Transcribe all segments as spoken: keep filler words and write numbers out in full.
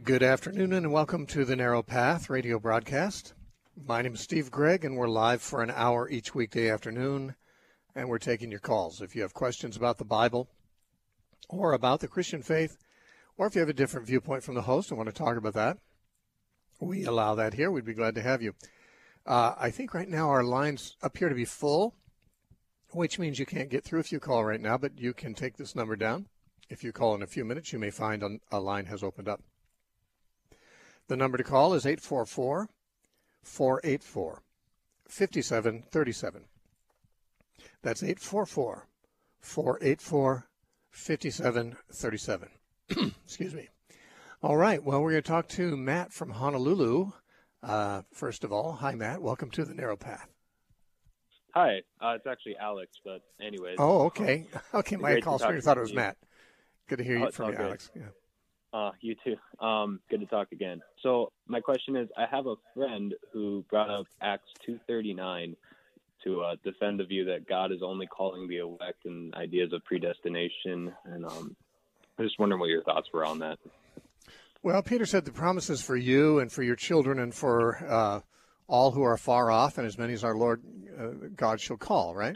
Good afternoon and welcome to the Narrow Path radio broadcast. My name is Steve Gregg and we're live for an hour each weekday afternoon, and we're taking your calls. If you have questions about the Bible or about the Christian faith, or if you have a different viewpoint from the host and want to talk about that, we allow that here. We'd be glad to have you. Uh, I think right now our lines appear to be full, which means you can't get through if you call right now, but you can take this number down. If you call in a few minutes, you may find a line has opened up. The number to call is eight four four, four eight four, five seven three seven. That's eight four four, four eight four, five seven three seven. Excuse me. All right. Well, we're going to talk to Matt from Honolulu. Uh, first of all, hi, Matt. Welcome to the Narrow Path. Hi. Uh, it's actually Alex, but anyways. Oh, okay. Okay, my call screener thought it was Matt. Good to hear you oh, from you, Alex. Yeah. Uh, you too. Um, good to talk again. So my question is, I have a friend who brought up Acts two thirty-nine to uh, defend the view that God is only calling the elect and ideas of predestination. And um, I'm just wondering what your thoughts were on that. Well, Peter said the promises for you and for your children and for uh, all who are far off and as many as our Lord uh, God shall call, right?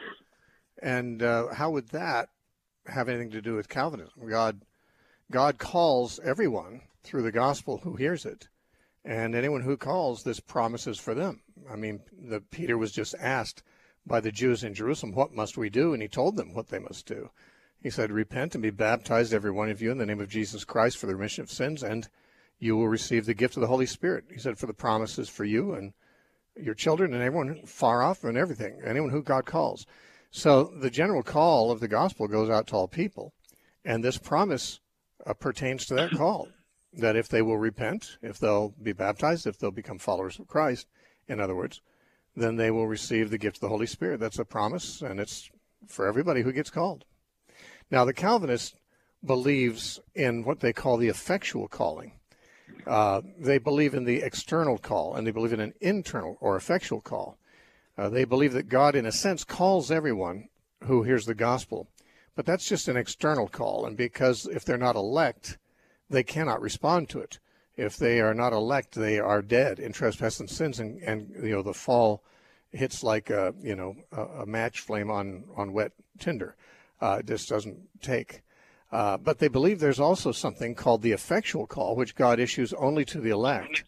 And uh, how would that have anything to do with Calvinism? God God calls everyone through the gospel who hears it, and anyone who calls, this promises for them. I mean, the, Peter was just asked by the Jews in Jerusalem, what must we do? And he told them what they must do. He said, repent and be baptized, every one of you, in the name of Jesus Christ for the remission of sins, and you will receive the gift of the Holy Spirit. He said, for the promises for you and your children and everyone far off and everything, anyone who God calls. So the general call of the gospel goes out to all people, and this promise Uh, pertains to that call, that if they will repent, if they'll be baptized, if they'll become followers of Christ, in other words, then they will receive the gift of the Holy Spirit. That's a promise, and it's for everybody who gets called. Now, the Calvinist believes in what they call the effectual calling. Uh, they believe in the external call, and they believe in an internal or effectual call. Uh, they believe that God, in a sense, calls everyone who hears the gospel. But that's just an external call, and because if they're not elect, they cannot respond to it. If they are not elect, they are dead in trespass and sins, and, and you know the fall hits like a you know a, a match flame on on wet tinder. Uh, it just doesn't take. Uh, but they believe there's also something called the effectual call, which God issues only to the elect,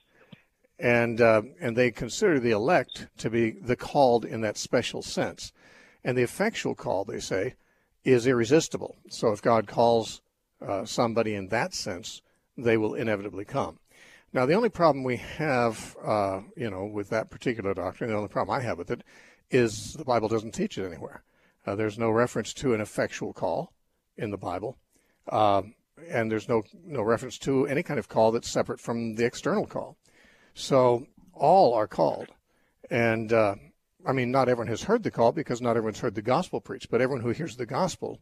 and uh, and they consider the elect to be the called in that special sense, and the effectual call, they say, is irresistible. So if God calls uh, somebody in that sense, they will inevitably come. Now, the only problem we have, uh, you know, with that particular doctrine, the only problem I have with it, is the Bible doesn't teach it anywhere. Uh, there's no reference to an effectual call in the Bible, uh, and there's no no reference to any kind of call that's separate from the external call. So all are called, and uh, I mean, not everyone has heard the call because not everyone's heard the gospel preached, but everyone who hears the gospel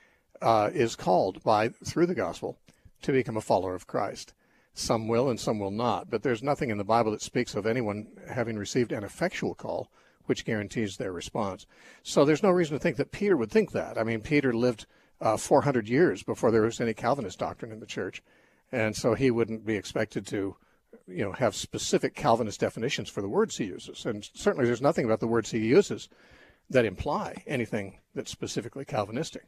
uh, is called by through the gospel to become a follower of Christ. Some will and some will not, but there's nothing in the Bible that speaks of anyone having received an effectual call which guarantees their response. So there's no reason to think that Peter would think that. I mean, Peter lived uh, four hundred years before there was any Calvinist doctrine in the church, and so he wouldn't be expected to you know, have specific Calvinist definitions for the words he uses. And certainly there's nothing about the words he uses that imply anything that's specifically Calvinistic.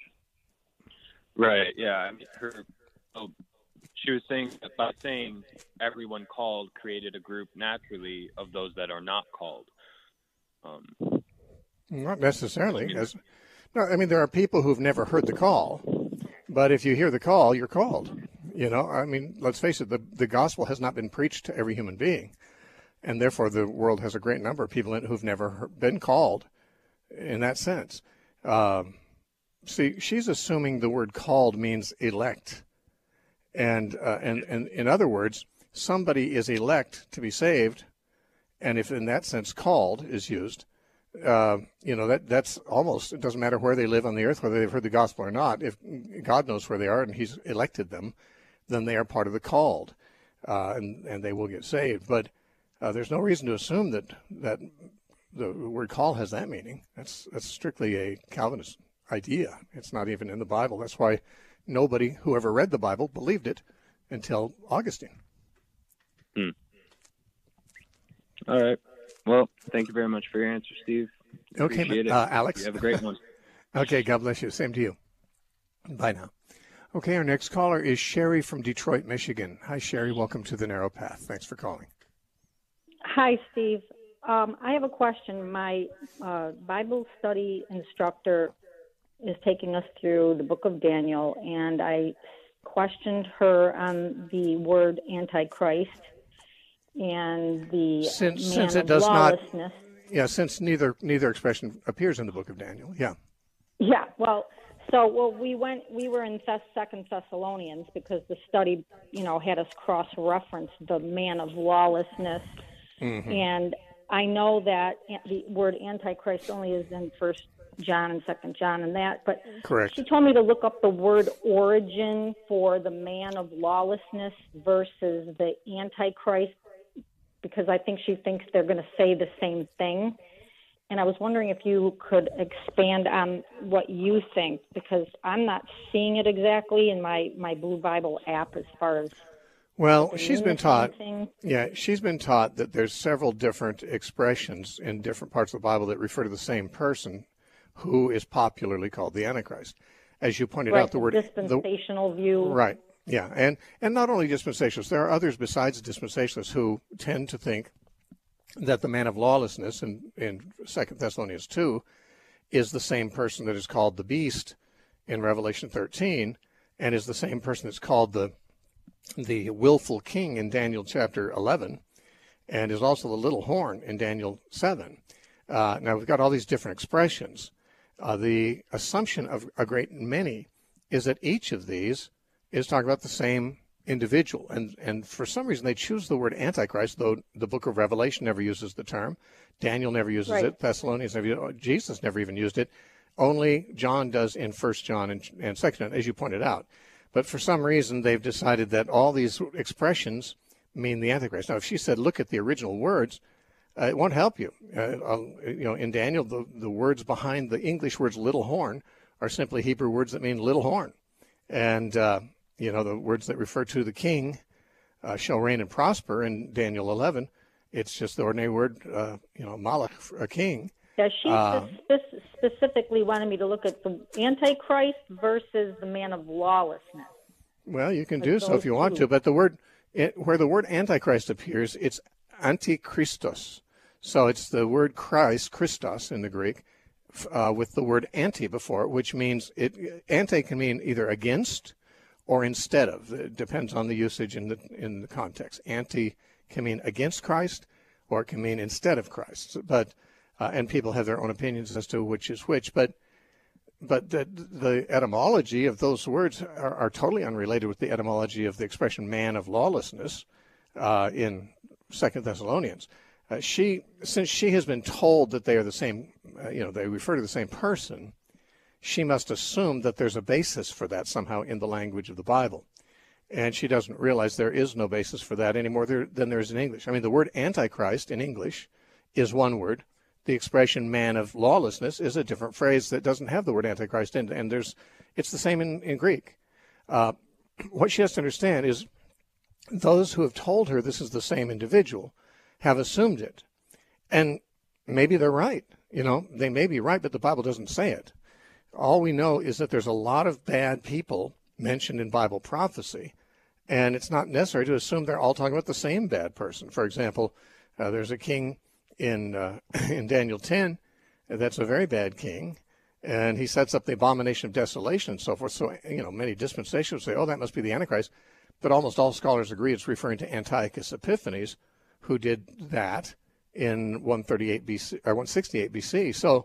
Right, yeah. I mean, her, oh, she was saying that by saying everyone called created a group naturally of those that are not called. Um, not necessarily. I mean, as, no, I mean, there are people who've never heard the call, but if you hear the call, you're called. You know, I mean, let's face it, the, the gospel has not been preached to every human being, and therefore the world has a great number of people in, who've never been called in that sense. Um, see, she's assuming the word called means elect, and, uh, and, and in other words, somebody is elect to be saved, and if in that sense called is used, uh, you know, that that's almost, it doesn't matter where they live on the earth, whether they've heard the gospel or not. If God knows where they are and he's elected them, then they are part of the called, uh, and, and they will get saved. But uh, there's no reason to assume that, that the word call has that meaning. That's, that's strictly a Calvinist idea. It's not even in the Bible. That's why nobody who ever read the Bible believed it, until Augustine. Hmm. All right. Well, thank you very much for your answer, Steve. Okay, Appreciate it. uh, Alex. You have a great one. Okay, God bless you. Same to you. Bye now. Okay, our next caller is Sherry from Detroit, Michigan. Hi, Sherry. Welcome to The Narrow Path. Thanks for calling. Hi, Steve. Um, I have a question. My uh, Bible study instructor is taking us through the book of Daniel, and I questioned her on the word Antichrist and the Since, man since it of does not, lawlessness. yeah, since neither neither expression appears in the book of Daniel, yeah. Yeah, well, so well, we went. We were in Thess- Second Thessalonians because the study, you know, had us cross-reference the man of lawlessness, Mm-hmm. and I know that the word Antichrist only is in First John and Second John and that, but Correct. she told me to look up the word origin for the man of lawlessness versus the Antichrist, because I think she thinks they're going to say the same thing. And I was wondering if you could expand on what you think, because I'm not seeing it exactly in my, my Blue Bible app as far as Well, she's been taught, thing. yeah, she's been taught that there's several different expressions in different parts of the Bible that refer to the same person who is popularly called the Antichrist. As you pointed right, out, the word dispensational the, view. Right. Yeah, and and not only dispensationalists, there are others besides dispensationalists who tend to think that the man of lawlessness in in Second Thessalonians two is the same person that is called the beast in Revelation thirteen, and is the same person that's called the the willful king in Daniel chapter eleven, and is also the little horn in Daniel seven. Uh, now we've got all these different expressions. Uh, the assumption of a great many is that each of these is talking about the same individual. And, and for some reason they choose the word Antichrist, though the book of Revelation never uses the term. Daniel never uses right. it. Thessalonians never used it. Jesus never even used it. Only John does in First John and, and Second John, as you pointed out. But for some reason they've decided that all these expressions mean the Antichrist. Now, if she said, look at the original words, uh, it won't help you. Uh, you know, in Daniel, the, the words behind the English words little horn are simply Hebrew words that mean little horn. And, uh, you know, the words that refer to the king uh, shall reign and prosper in Daniel eleven, it's just the ordinary word, uh, you know, malach, a king. Yeah, she uh, spe- specifically wanted me to look at the Antichrist versus the man of lawlessness. Well, you can Like do so if you want two. to, but the word, it, where the word Antichrist appears, it's Antichristos. So it's the word Christ, Christos in the Greek, uh, with the word anti before it, which means it. Anti can mean either against or instead of. It depends on the usage in the in the context. Anti can mean against Christ, or it can mean instead of Christ. But uh, and people have their own opinions as to which is which. But but the the etymology of those words are, are totally unrelated with the etymology of the expression "man of lawlessness" uh, in Second Thessalonians. Uh, she, since she has been told that they are the same, uh, you know, they refer to the same person, she must assume that there's a basis for that somehow in the language of the Bible. And she doesn't realize there is no basis for that any more there, than there is in English. I mean, the word Antichrist in English is one word. The expression man of lawlessness is a different phrase that doesn't have the word Antichrist in it. And there's, it's the same in, in Greek. Uh, what she has to understand is those who have told her this is the same individual have assumed it. And maybe they're right. You know, they may be right, but the Bible doesn't say it. All we know is that there's a lot of bad people mentioned in Bible prophecy, and it's not necessary to assume they're all talking about the same bad person. For example, uh, there's a king in uh, in Daniel ten that's a very bad king, and he sets up the abomination of desolation and so forth. So, you know, many dispensationalists say, oh, that must be the Antichrist, but almost all scholars agree it's referring to Antiochus Epiphanes, who did that in one thirty-eight B C or one sixty-eight B C. So,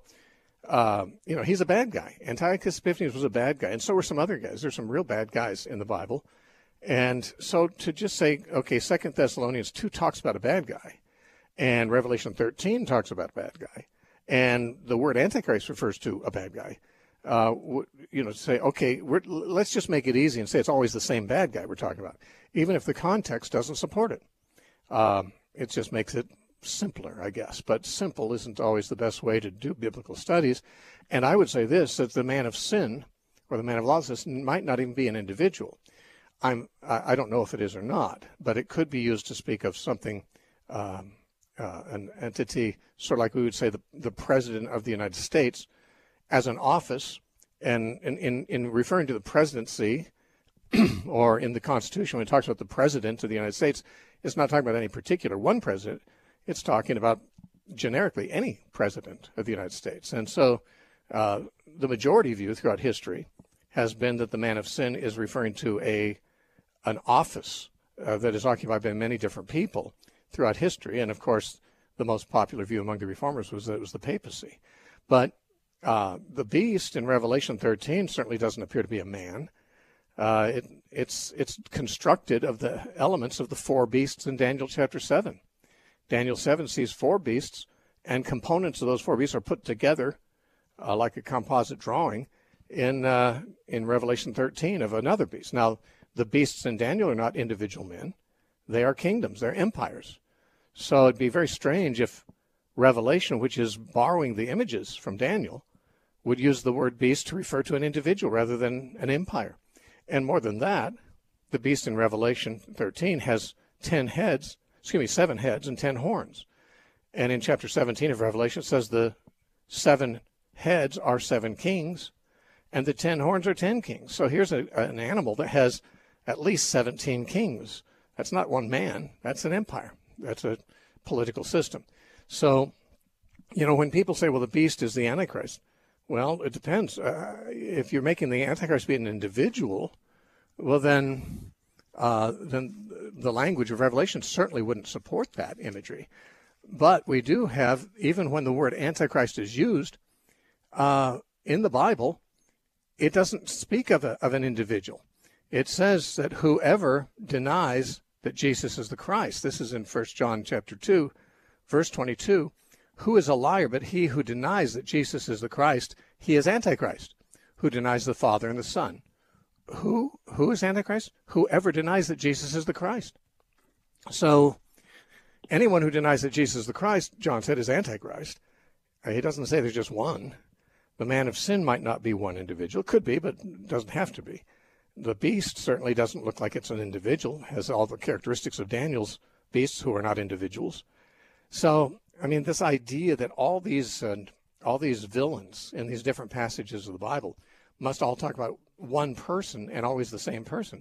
uh, you know, he's a bad guy. Antiochus Epiphanes was a bad guy, and so were some other guys. There's some real bad guys in the Bible. And so to just say, okay, Second Thessalonians two talks about a bad guy, and Revelation thirteen talks about a bad guy, and the word Antichrist refers to a bad guy. Uh, you know, say, okay, we're, let's just make it easy and say it's always the same bad guy we're talking about, even if the context doesn't support it. Um, it just makes it simpler, I guess. But simple isn't always the best way to do biblical studies. And I would say this, that the man of sin or the man of lawlessness might not even be an individual. I'm, I don't know if it is or not, but it could be used to speak of something, um, uh, an entity, sort of like we would say the, the President of the United States as an office. And in, in, in referring to the presidency or in the Constitution, when it talks about the President of the United States, it's not talking about any particular one president. It's talking about generically any president of the United States. And so uh, the majority view throughout history has been that the man of sin is referring to a an office uh, that is occupied by many different people throughout history. And of course, the most popular view among the reformers was that it was the papacy. But uh, the beast in Revelation thirteen certainly doesn't appear to be a man. Uh, it, it's it's constructed of the elements of the four beasts in Daniel chapter seven. Daniel seven sees four beasts, and components of those four beasts are put together uh, like a composite drawing in uh, in Revelation thirteen of another beast. Now, the beasts in Daniel are not individual men. They are kingdoms. They're empires. So it'd be very strange if Revelation, which is borrowing the images from Daniel, would use the word beast to refer to an individual rather than an empire. And more than that, the beast in Revelation thirteen has ten heads, excuse me, seven heads and ten horns. And in chapter seventeen of Revelation, it says the seven heads are seven kings, and the ten horns are ten kings. So here's a, an animal that has at least seventeen kings. That's not one man. That's an empire. That's a political system. So, you know, when people say, well, the beast is the Antichrist, well, it depends. Uh, if you're making the Antichrist be an individual, well, then uh, then the language of Revelation certainly wouldn't support that imagery. But we do have, even when the word Antichrist is used uh, in the Bible, it doesn't speak of, a, of an individual. It says that whoever denies that Jesus is the Christ, this is in First John chapter two, verse twenty-two, who is a liar but he who denies that Jesus is the Christ? He is Antichrist, who denies the Father and the Son. Who who is Antichrist? Whoever denies that Jesus is the Christ. So anyone who denies that Jesus is the Christ, John said, is Antichrist. He doesn't say there's just one. The man of sin might not be one individual. Could be, but doesn't have to be. The beast certainly doesn't look like it's an individual, has all the characteristics of Daniel's beasts who are not individuals. So, I mean, this idea that all these uh, all these villains in these different passages of the Bible must all talk about one person and always the same person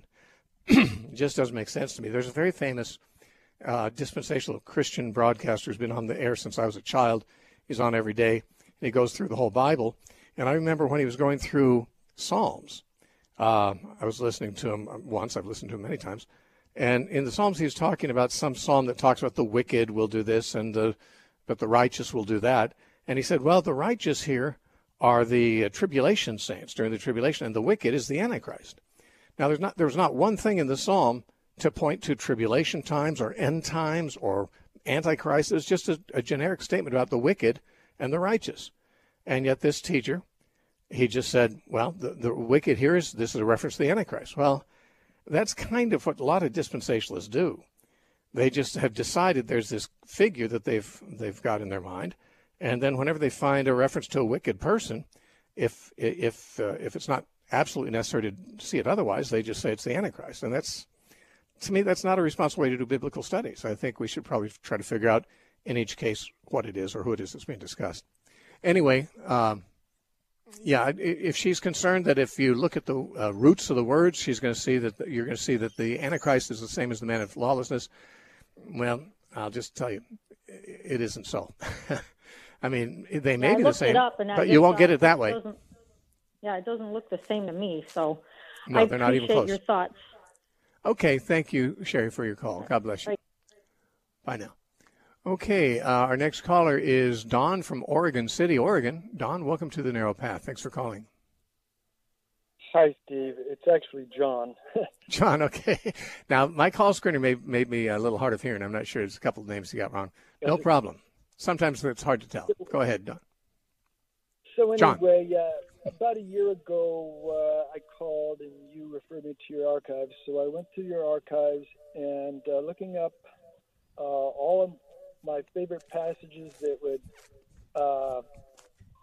just doesn't make sense to me. There's a very famous uh, dispensational Christian broadcaster who's been on the air since I was a child. He's on every day, and he goes through the whole Bible. And I remember when he was going through Psalms, uh, I was listening to him once. I've listened to him many times. And in the Psalms, he was talking about some psalm that talks about the wicked will do this, and the but the righteous will do that. And he said, well, the righteous here are the uh, tribulation saints during the tribulation, and the wicked is the Antichrist. Now, there's not there was not one thing in the psalm to point to tribulation times or end times or Antichrist. It was just a, a generic statement about the wicked and the righteous. And yet this teacher, he just said, well, the, the wicked here is, this is a reference to the Antichrist. Well, that's kind of what a lot of dispensationalists do. They just have decided there's this figure that they've they've got in their mind, and then whenever they find a reference to a wicked person, if if uh, if it's not absolutely necessary to see it otherwise, they just say it's the Antichrist. And that's, to me, that's not a responsible way to do biblical studies. I think we should probably try to figure out in each case what it is or who it is that's being discussed. Anyway, um, yeah, if she's concerned that if you look at the uh, roots of the words, she's going to see that you're going to see that the Antichrist is the same as the man of lawlessness. Well, I'll just tell you, it isn't so. I mean, they may yeah, be the same, but you just, won't get uh, it that way. Yeah, it doesn't look the same to me. So no, I they're not even appreciate close. your thoughts. Okay, thank you, Sherry, for your call. God bless you. Right. Bye now. Okay, uh, our next caller is Don from Oregon City, Oregon. Don, welcome to the Narrow Path. Thanks for calling. Hi, Steve. It's actually John. John, okay. Now, my call screener made, made me a little hard of hearing. I'm not sure. There's a couple of names you got wrong. No problem. Sometimes it's hard to tell. Go ahead, Don. So John. anyway, uh, about a year ago, uh, I called and you referred me to your archives. So I went to your archives and uh, looking up uh, all of my favorite passages that would uh,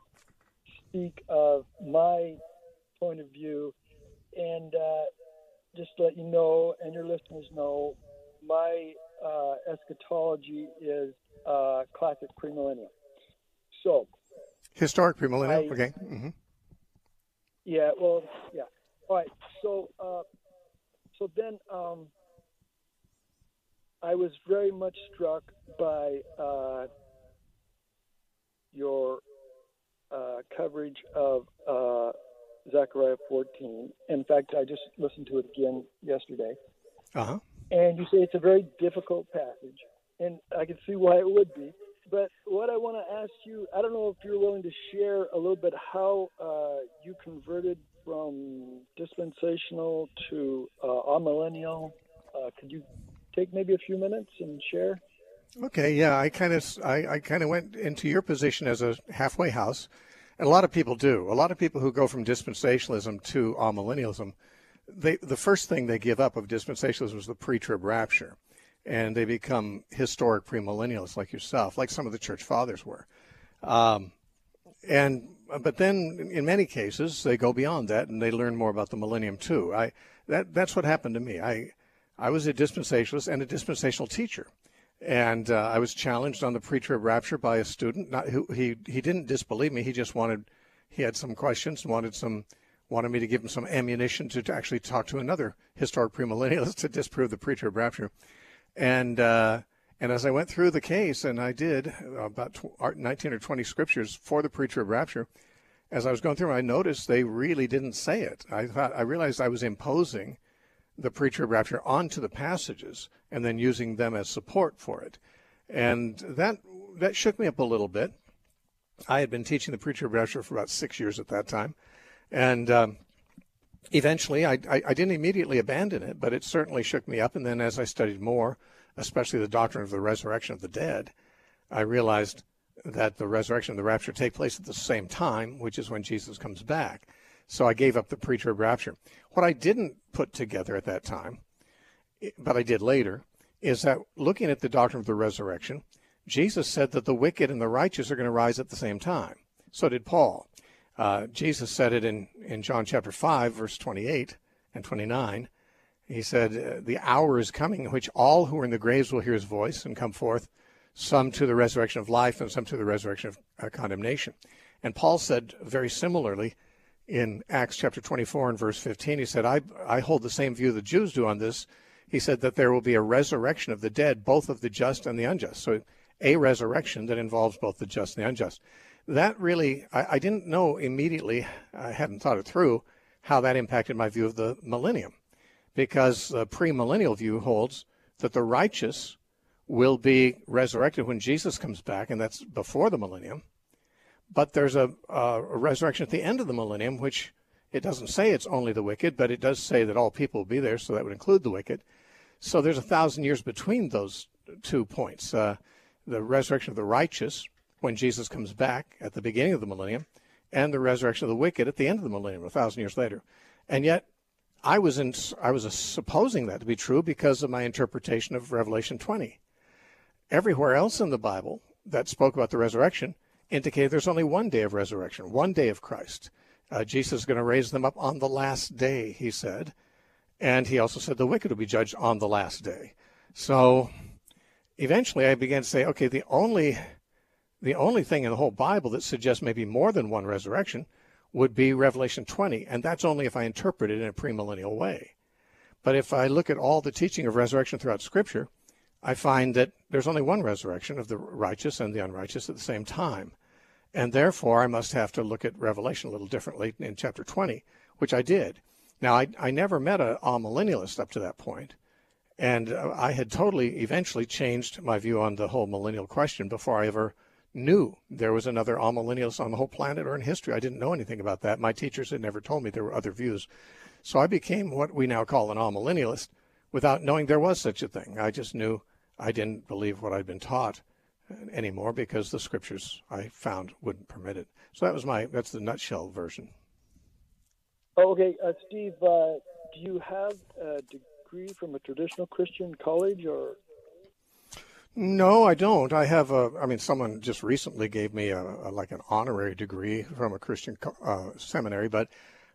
speak of my point of view. And uh, just to let you know, and your listeners know, my uh, eschatology is uh, classic premillennial. So, historic premillennial. I, Okay. Mm-hmm. Yeah. Well. Yeah. All right. So, uh, so then um, I was very much struck by uh, your uh, coverage of uh, Zechariah fourteen. In fact, I just listened to it again yesterday. Uh-huh. And you say it's a very difficult passage, and I can see why it would be. But what I want to ask you, I don't know if you're willing to share a little bit how uh, you converted from dispensational to uh, amillennial. Uh, could you take maybe a few minutes and share? Okay, yeah, I kind of I, I kind of went into your position as a halfway house, and a lot of people do. A lot of people who go from dispensationalism to amillennialism, they the first thing they give up of dispensationalism is the pre-trib rapture, and they become historic premillennialists like yourself, like some of the church fathers were. Um, and but then in many cases they go beyond that and they learn more about the millennium too. I that that's what happened to me. I I was a dispensationalist and a dispensational teacher. And uh, I was challenged on the pre-trib rapture by a student. Not who he he didn't disbelieve me. He just wanted, he had some questions, wanted some, wanted me to give him some ammunition to, to actually talk to another historic premillennialist to disprove the pre-trib rapture. And uh, and as I went through the case, and I did about nineteen or twenty scriptures for the pre-trib rapture, as I was going through, I noticed they really didn't say it. I thought I realized I was imposing the pre-trib rapture onto the passages and then using them as support for it. And that that shook me up a little bit. I had been teaching the pre-trib rapture for about six years at that time. And um, eventually, I, I, I didn't immediately abandon it, but it certainly shook me up. And then as I studied more, especially the doctrine of the resurrection of the dead, I realized that the resurrection and the rapture take place at the same time, which is when Jesus comes back. So I gave up the pre-trib rapture. What I didn't put together at that time, but I did later, is that looking at the doctrine of the resurrection, Jesus said that the wicked and the righteous are going to rise at the same time. So did Paul. Uh, Jesus said it in, in John chapter five, verse twenty-eight and twenty-nine. He said, the hour is coming in which all who are in the graves will hear his voice and come forth, some to the resurrection of life and some to the resurrection of uh, condemnation. And Paul said very similarly, in Acts chapter twenty-four and verse fifteen, he said, I, I hold the same view the Jews do on this. He said that there will be a resurrection of the dead, both of the just and the unjust. So a resurrection that involves both the just and the unjust. That really, I, I didn't know immediately, I hadn't thought it through, how that impacted my view of the millennium. Because the premillennial view holds that the righteous will be resurrected when Jesus comes back, and that's before the millennium. But there's a, a resurrection at the end of the millennium, which it doesn't say it's only the wicked, but it does say that all people will be there, so that would include the wicked. So there's a thousand years between those two points. Uh, the resurrection of the righteous, when Jesus comes back at the beginning of the millennium, and the resurrection of the wicked at the end of the millennium, a thousand years later. And yet, I was in, I was supposing that to be true because of my interpretation of Revelation twenty. Everywhere else in the Bible that spoke about the resurrection indicated there's only one day of resurrection, one day of Christ. Uh, Jesus is going to raise them up on the last day, he said. And he also said the wicked will be judged on the last day. So eventually I began to say, okay, the only the only thing in the whole Bible that suggests maybe more than one resurrection would be Revelation twenty, and that's only if I interpret it in a premillennial way. But if I look at all the teaching of resurrection throughout Scripture, I find that there's only one resurrection of the righteous and the unrighteous at the same time. And therefore, I must have to look at Revelation a little differently in chapter twenty, which I did. Now, I, I never met a amillennialist up to that point, and I had totally eventually changed my view on the whole millennial question before I ever knew there was another amillennialist on the whole planet or in history. I didn't know anything about that. My teachers had never told me there were other views. So I became what we now call an amillennialist without knowing there was such a thing. I just knew I didn't believe what I'd been taught anymore because the scriptures I found wouldn't permit it. So that was my, that's the nutshell version. Okay, uh, Steve, uh, do you have a degree from a traditional Christian college or? No, I don't. I have a, I mean, someone just recently gave me a, a like an honorary degree from a Christian uh, seminary, but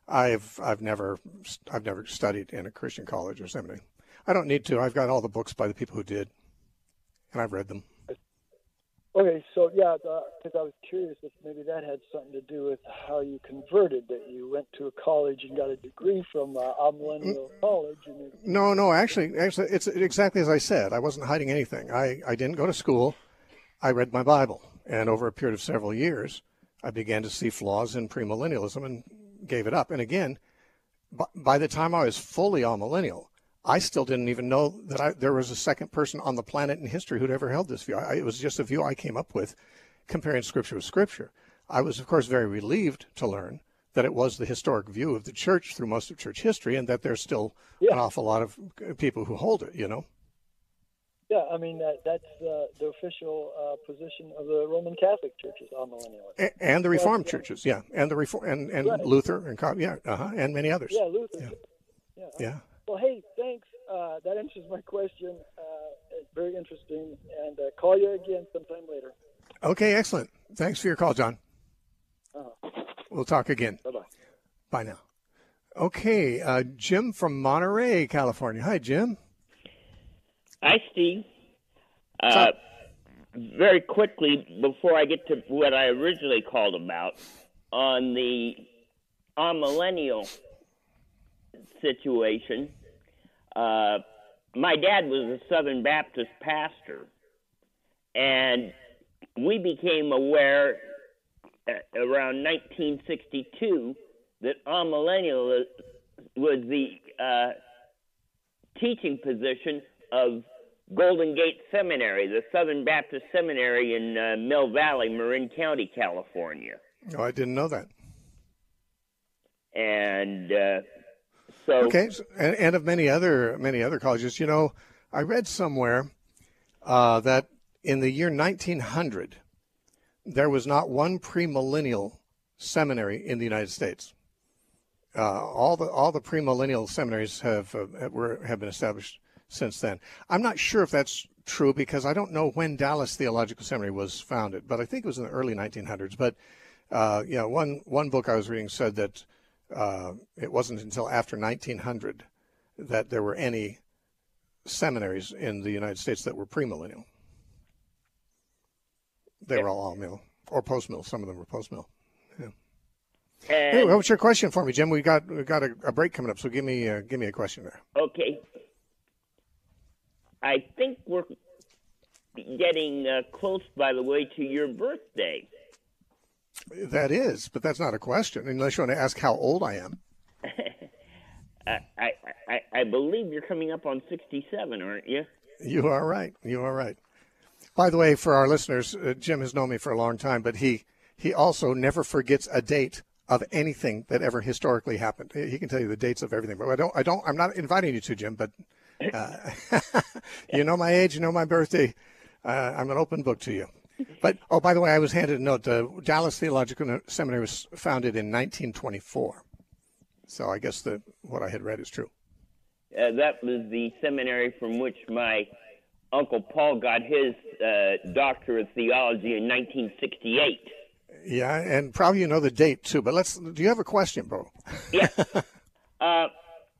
I've I've never I've never studied in a Christian college or seminary. I don't need to. I've got all the books by the people who did, and I've read them. Okay, so yeah, because I was curious if maybe that had something to do with how you converted, that you went to a college and got a degree from uh, Amillennial College. And it... No, no, actually, actually, it's exactly as I said. I wasn't hiding anything. I, I didn't go to school. I read my Bible, and over a period of several years, I began to see flaws in premillennialism and gave it up. And again, by, by the time I was fully amillennial, I still didn't even know that I, there was a second person on the planet in history who'd ever held this view. I, it was just a view I came up with, comparing Scripture with Scripture. I was, of course, very relieved to learn that it was the historic view of the church through most of church history, and that there's still yeah. an awful lot of people who hold it, you know? Yeah, I mean, that, that's uh, the official uh, position of the Roman Catholic churches, amillennialism. And, and the Reformed well, churches, yeah, and the Reform and, and right. Luther, and yeah, uh-huh, and many others. Yeah, Luther. Yeah. Yeah. yeah. Well, hey, thanks. Uh, that answers my question. Uh, it's very interesting. And uh, call you again sometime later. Okay, excellent. Thanks for your call, John. Uh-huh. We'll talk again. Bye-bye. Bye now. Okay, uh, Jim from Monterey, California. Hi, Jim. Hi, Steve. Uh, very quickly, before I get to what I originally called about, on the amillennial situation, uh, my dad was a Southern Baptist pastor, and we became aware around nineteen sixty-two that amillennial was the uh, teaching position of Golden Gate Seminary, the Southern Baptist Seminary in uh, Mill Valley, Marin County, California. Oh, I didn't know that. And uh, so, okay, and, and of many other many other colleges. You know, I read somewhere uh, that in the year nineteen hundred, there was not one premillennial seminary in the United States. Uh, all the all the premillennial seminaries have uh, were have been established since then. I'm not sure if that's true because I don't know when Dallas Theological Seminary was founded, but I think it was in the early nineteen hundreds. But uh, you know, one one book I was reading said that uh, it wasn't until after nineteen hundred that there were any seminaries in the United States that were premillennial. They were all all mill or post mill. Some of them were post mill. Yeah. Anyway, what's your question for me, Jim? We got we got a, a break coming up, so give me uh, give me a question there. Okay. I think we're getting uh, close, by the way, to your birthday. That is, but that's not a question, unless you want to ask how old I am. I, I, I, I believe you're coming up on sixty-seven, aren't you? You are right. You are right. By the way, for our listeners, uh, Jim has known me for a long time, but he, he also never forgets a date of anything that ever historically happened. He can tell you the dates of everything, but I don't. I don't. I'm not inviting you to, Jim, but. Uh, you know my age, you know my birthday. Uh, I'm an open book to you. But, oh, by the way, I was handed a note. The Dallas Theological Seminary was founded in nineteen twenty-four. So I guess the, what I had read is true. Uh, that was the seminary from which my Uncle Paul got his uh, Doctor of Theology in nineteen sixty-eight. Yeah, and probably you know the date, too. But let's. Do you have a question, Bo? Yeah. uh,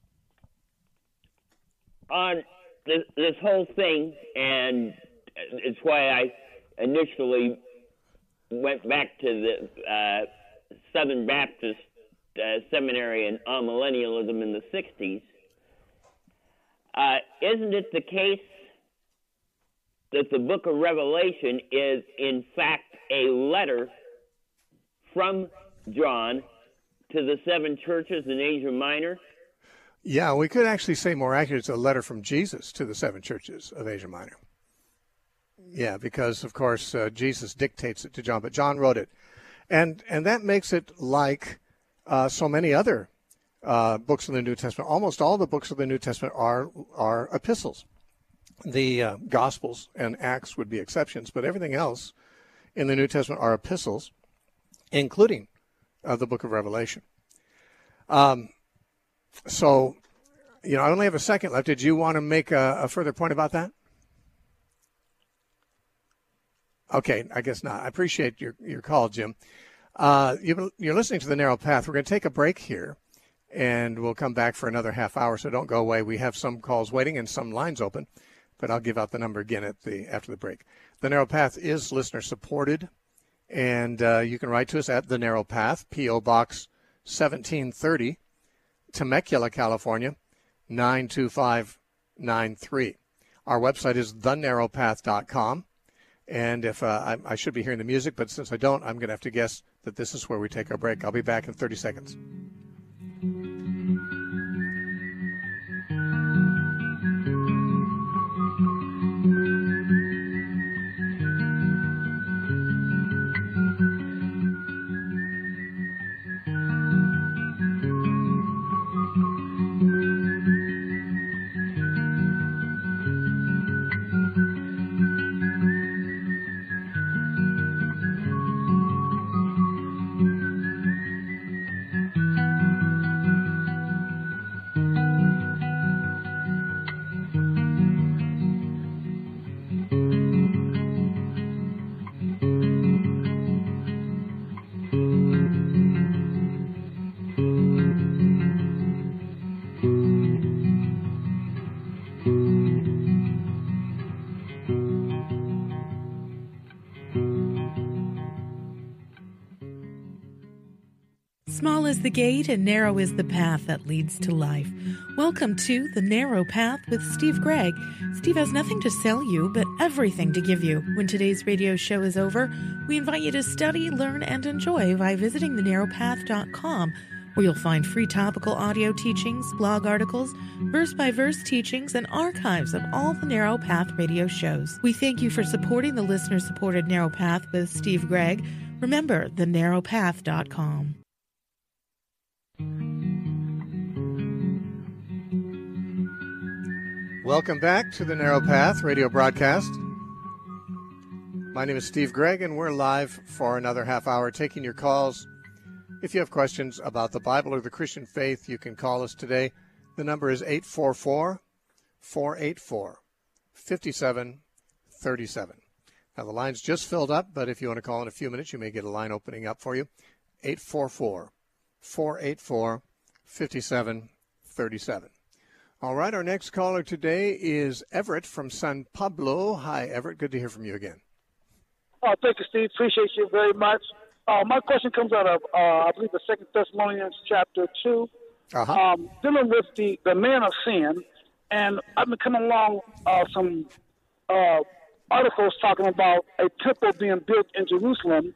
On this, this whole thing, and it's why I initially went back to the uh, Southern Baptist uh, Seminary and amillennialism in the sixties, uh, isn't it the case that the book of Revelation is, in fact, a letter from John to the seven churches in Asia Minor? Yeah, we could actually say more accurately it's a letter from Jesus to the seven churches of Asia Minor. Yeah, because, of course, uh, Jesus dictates it to John, but John wrote it. And and that makes it like uh, so many other uh, books in the New Testament. Almost all the books of the New Testament are, are epistles. The uh, Gospels and Acts would be exceptions, but everything else in the New Testament are epistles, including uh, the book of Revelation. Um. So, you know, I only have a second left. Did you want to make a, a further point about that? Okay, I guess not. I appreciate your, your call, Jim. Uh, you, you're listening to The Narrow Path. We're going to take a break here. and we'll come back for another half hour, so don't go away. We have some calls waiting and some lines open, but I'll give out the number again at the after the break. The Narrow Path is listener-supported, and uh, you can write to us at The Narrow Path, P O. Box seventeen thirty, Temecula, California, nine two five nine three. Our website is the narrow path dot com, and if uh, I, I should be hearing the music, but since I don't, I'm going to have to guess that this is where we take our break. I'll be back in thirty seconds. Small is the gate and narrow is the path that leads to life. Welcome to The Narrow Path with Steve Gregg. Steve has nothing to sell you, but everything to give you. When today's radio show is over, we invite you to study, learn, and enjoy by visiting the narrow path dot com, where you'll find free topical audio teachings, blog articles, verse-by-verse teachings, and archives of all the Narrow Path radio shows. We thank you for supporting the listener-supported Narrow Path with Steve Gregg. Remember, the narrow path dot com. Welcome back to the Narrow Path radio broadcast. My name is Steve Gregg, and we're live for another half hour taking your calls. If you have questions about the Bible or the Christian faith, you can call us today. The number is eight four four, four eight four, five seven three seven. Now, the line's just filled up, but if you want to call in a few minutes, you may get a line opening up for you. eight four four, four eight four, five seven three seven. All right, our next caller today is Everett from San Pablo. Hi, Everett. Good to hear from you again. Oh, thank you, Steve. Appreciate you very much. Uh, my question comes out of, uh, I believe, the Second Thessalonians chapter two, uh-huh. um, dealing with the, the man of sin. And I've been coming along uh, some uh, articles talking about a temple being built in Jerusalem,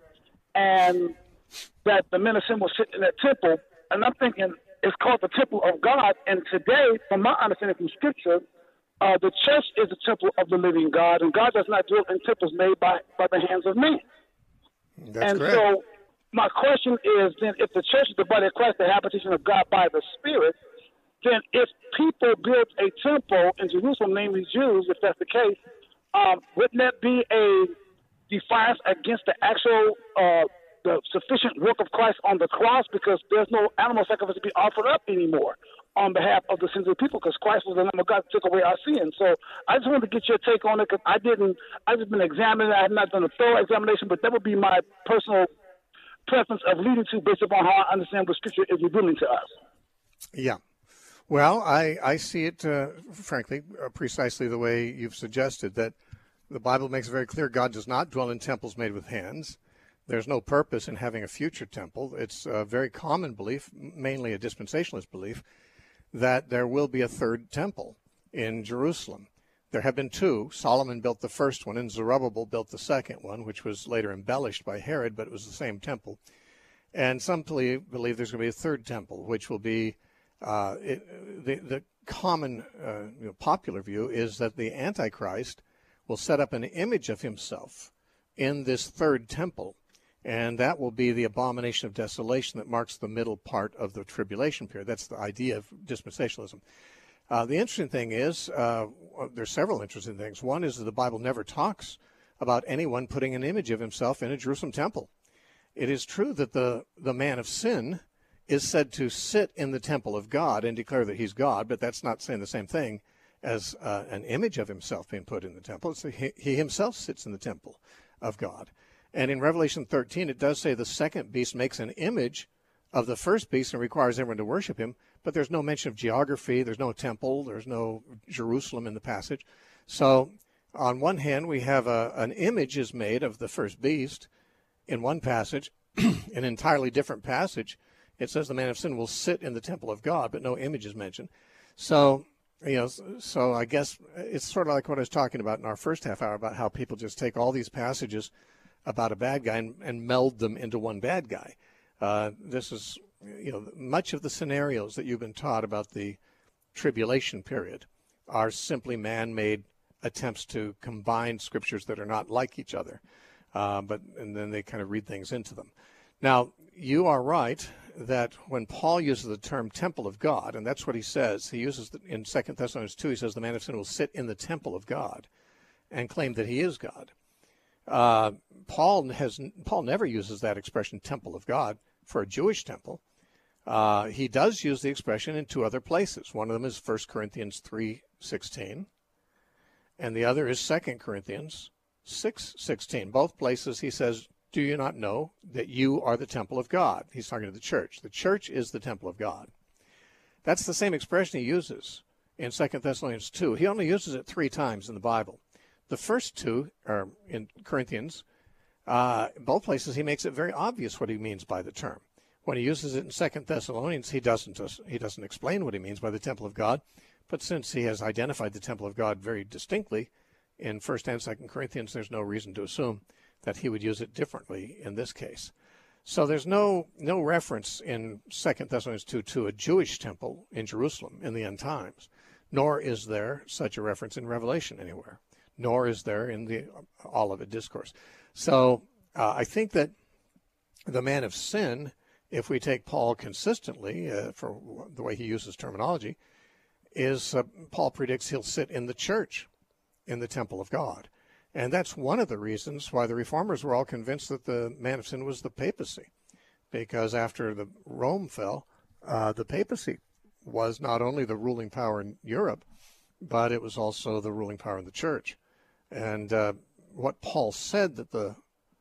and that the men of sin will sit in that temple. And I'm thinking, it's called the temple of God. And today, from my understanding from Scripture, uh, the church is the temple of the living God, and God does not dwell in temples made by, by the hands of men. That's and correct. So my question is then, if the church is the body of Christ, the habitation of God by the Spirit, then if people built a temple in Jerusalem, namely Jews, if that's the case, um, wouldn't that be a defiance against the actual uh the sufficient work of Christ on the cross, because there's no animal sacrifice to be offered up anymore on behalf of the sins of the people, because Christ was the Lamb of God that took away our sins. So I just wanted to get your take on it, because I didn't, I've just been examining it. I have not done a thorough examination, but that would be my personal preference of leading to based upon how I understand what Scripture is revealing to us. Yeah. Well, I, I see it, uh, frankly, uh, precisely the way you've suggested, that the Bible makes it very clear God does not dwell in temples made with hands. There's no purpose in having a future temple. It's a very common belief, mainly a dispensationalist belief, that there will be a third temple in Jerusalem. There have been two. Solomon built the first one, and Zerubbabel built the second one, which was later embellished by Herod, but it was the same temple. And some believe, believe there's going to be a third temple, which will be uh, it, the, the common uh, you know, popular view is that the Antichrist will set up an image of himself in this third temple. And that will be the abomination of desolation that marks the middle part of the tribulation period. That's the idea of dispensationalism. Uh, the interesting thing is, uh, there's several interesting things. One is that the Bible never talks about anyone putting an image of himself in a Jerusalem temple. It is true that the, the man of sin is said to sit in the temple of God and declare that he's God, but that's not saying the same thing as uh, an image of himself being put in the temple. So he, he himself sits in the temple of God. And in Revelation thirteen, it does say the second beast makes an image of the first beast and requires everyone to worship him, but there's no mention of geography, there's no temple, there's no Jerusalem in the passage. So on one hand, we have a, an image is made of the first beast in one passage, an entirely different passage. It says the man of sin will sit in the temple of God, but no image is mentioned. So, you know, so I guess it's sort of like what I was talking about in our first half hour about how people just take all these passages about a bad guy and, and meld them into one bad guy. Uh, this is, you know, much of the scenarios that you've been taught about the tribulation period are simply man-made attempts to combine scriptures that are not like each other, uh, but and then they kind of read things into them. Now, you are right that when Paul uses the term temple of God, and that's what he says, he uses the, in Second Thessalonians two, he says the man of sin will sit in the temple of God and claim that he is God. Uh, Paul has Paul never uses that expression, temple of God, for a Jewish temple. Uh, he does use the expression in two other places. One of them is First Corinthians three sixteen, and the other is Second Corinthians six sixteen. Both places he says, do you not know that you are the temple of God? He's talking to the church. The church is the temple of God. That's the same expression he uses in Second Thessalonians two. He only uses it three times in the Bible. The first two are in Corinthians. Uh, both places he makes it very obvious what he means by the term. When he uses it in Second Thessalonians, he doesn't he doesn't explain what he means by the temple of God. But since he has identified the temple of God very distinctly in First and Second Corinthians, there's no reason to assume that he would use it differently in this case. So there's no no reference in Second Thessalonians two to a Jewish temple in Jerusalem in the end times, nor is there such a reference in Revelation anywhere, nor is there in the Olivet Discourse. So uh, I think that the man of sin, if we take Paul consistently uh, for the way he uses terminology, is uh, Paul predicts he'll sit in the church, in the temple of God. And that's one of the reasons why the reformers were all convinced that the man of sin was the papacy, because after the Rome fell, uh, the papacy was not only the ruling power in Europe, but it was also the ruling power in the church. And uh, what Paul said that the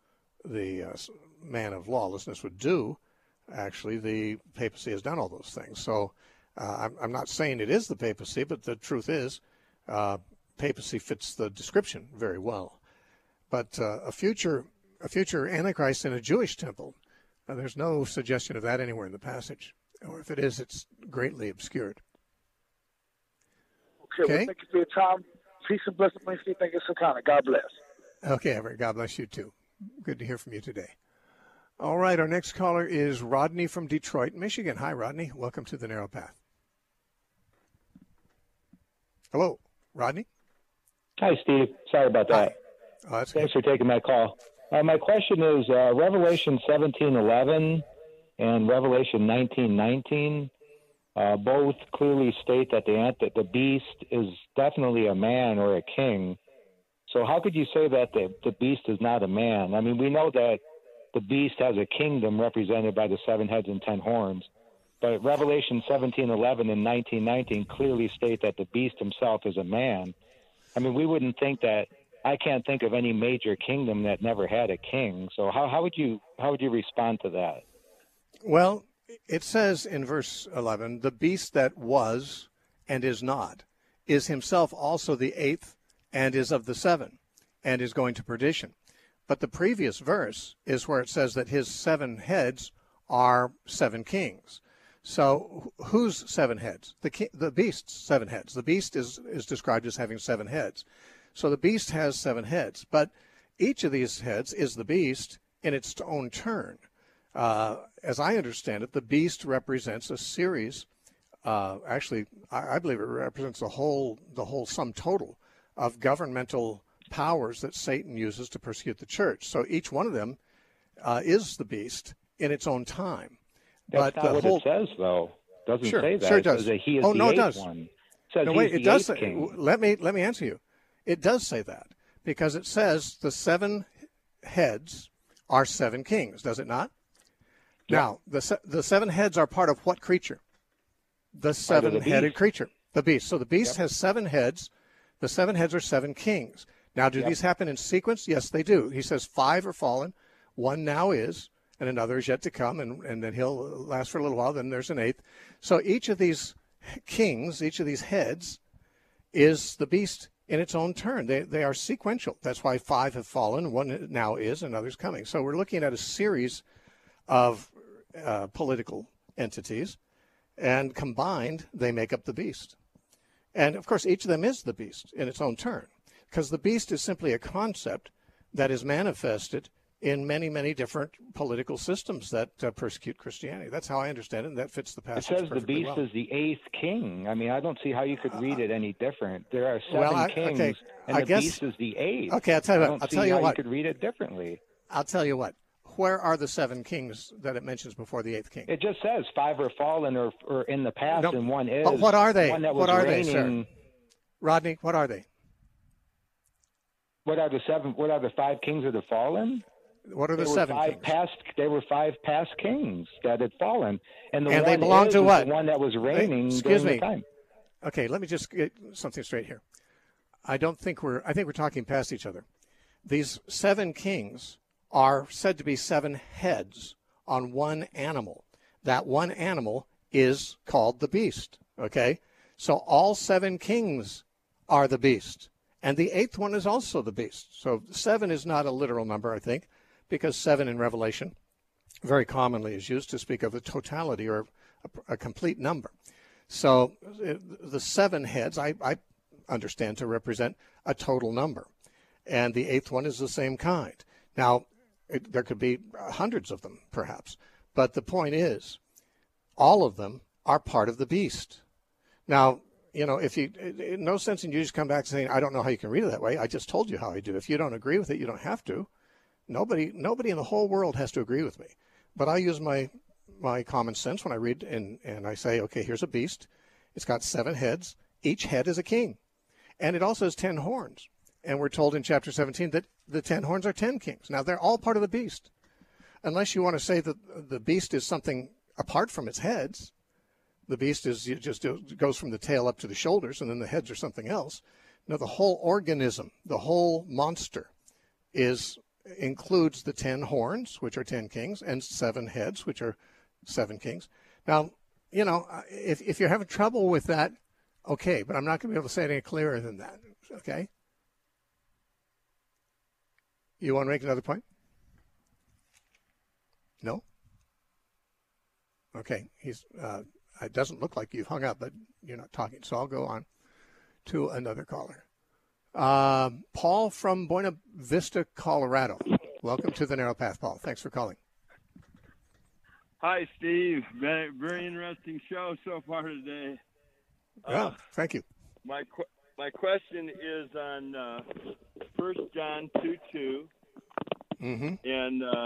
the uh, man of lawlessness would do, actually, the papacy has done all those things. So uh, I'm, I'm not saying it is the papacy, but the truth is uh, papacy fits the description very well. But uh, a future a future Antichrist in a Jewish temple, uh, there's no suggestion of that anywhere in the passage. Or if it is, it's greatly obscured. Okay, okay. Well, thank you for your time. Peace and blessings. Thank you, Sakana. God bless. Okay, Everett. God bless you, too. Good to hear from you today. All right, our next caller is Rodney from Detroit, Michigan. Hi, Rodney. Welcome to the Narrow Path. Hello, Rodney. Hi, Steve. Sorry about that. Oh, that's Thanks good. for taking my call. Uh, my question is uh, Revelation seventeen eleven and Revelation nineteen nineteen uh, both clearly state that the ant, that the beast is definitely a man or a king. So how could you say that the, the beast is not a man? I mean, we know that the beast has a kingdom represented by the seven heads and ten horns. But Revelation seventeen eleven and nineteen nineteen clearly state that the beast himself is a man. I mean, we wouldn't think that. I can't think of any major kingdom that never had a king. So how, how would you how would you respond to that? Well, it says in verse eleven, the beast that was and is not is himself also the eighth and is of the seven and is going to perdition. But the previous verse is where it says that his seven heads are seven kings. So whose seven heads? The ki- the beast's seven heads. The beast is, is described as having seven heads. So the beast has seven heads. But each of these heads is the beast in its own turn. Uh, as I understand it, the beast represents a series. Uh, actually, I, I believe it represents the whole the whole sum total of governmental powers that Satan uses to persecute the church. So each one of them uh, is the beast in its own time. That's but not the what whole... it says, though. It doesn't sure, say that. Sure it it does. says that he is oh, the no, eighth it does. one. It says no, he's wait, the it does. eighth king. Let me let me answer you. It does say that because it says the seven heads are seven kings, does it not? Yep. Now, the se- the seven heads are part of what creature? The seven-headed creature, the beast. So the beast yep. has seven heads. The seven heads are seven kings. Now, do yep. these happen in sequence? Yes, they do. He says five are fallen, one now is, and another is yet to come, and, and then he'll last for a little while. Then there's an eighth. So each of these kings, each of these heads, is the beast in its own turn. They they are sequential. That's why five have fallen, one now is, and others coming. So we're looking at a series of uh, political entities, and combined, they make up the beast. And, of course, each of them is the beast in its own turn, because the beast is simply a concept that is manifested in many, many different political systems that uh, persecute Christianity. That's how I understand it, and that fits the passage It says the perfectly beast well. is the eighth king. I mean, I don't see how you could read it any different. There are seven Well, I- kings, okay, and I the guess- beast is the eighth. Okay, I'll tell you I what. don't I'll see tell you how what. you could read it differently. I'll tell you what. Where are the seven kings that it mentions before the eighth king? It just says five are fallen or, or in the past, No, and one is. but what are they? One that What was are they, reigning. sir? Rodney, what are they? What are the seven? What are the five kings that have fallen? What are the They were seven five kings? past. They were five past kings that had fallen, and the And one they belong is, to is what? The one that was reigning Excuse during me. the time. Okay, let me just get something straight here. I don't think we're. I think we're talking past each other. These seven kings are said to be seven heads on one animal. That one animal is called the beast. Okay, so all seven kings are the beast, and the eighth one is also the beast. So seven is not a literal number, I think, because seven in Revelation very commonly is used to speak of the totality or a, a complete number. So uh, the seven heads, I, I understand to represent a total number, and the eighth one is the same kind. Now, it, there could be hundreds of them, perhaps, but the point is, all of them are part of the beast. Now, you know, if you, it, it, no sense in you just come back saying, I don't know how you can read it that way. I just told you how I do. If you don't agree with it, you don't have to. Nobody, nobody in the whole world has to agree with me. But I use my my common sense when I read and, and I say, okay, here's a beast. It's got seven heads. Each head is a king. And it also has ten horns. And we're told in chapter seventeen that the ten horns are ten kings. Now, they're all part of the beast. Unless you want to say that the beast is something apart from its heads. The beast is it just it goes from the tail up to the shoulders, and then the heads are something else. No, the whole organism, the whole monster, is includes the ten horns, which are ten kings, and seven heads, which are seven kings. Now, you know, if if you're having trouble with that, okay, but I'm not going to be able to say it any clearer than that. Okay. You want to make another point? No? Okay. He's. Uh, it doesn't look like you've hung up, but you're not talking. So I'll go on to another caller. Uh, Paul from Buena Vista, Colorado. Welcome to the Narrow Path, Paul. Thanks for calling. Hi, Steve. Very, very interesting show so far today. Yeah, Uh, thank you. my qu- my question is on uh, First John two two. Mm-hmm. And uh,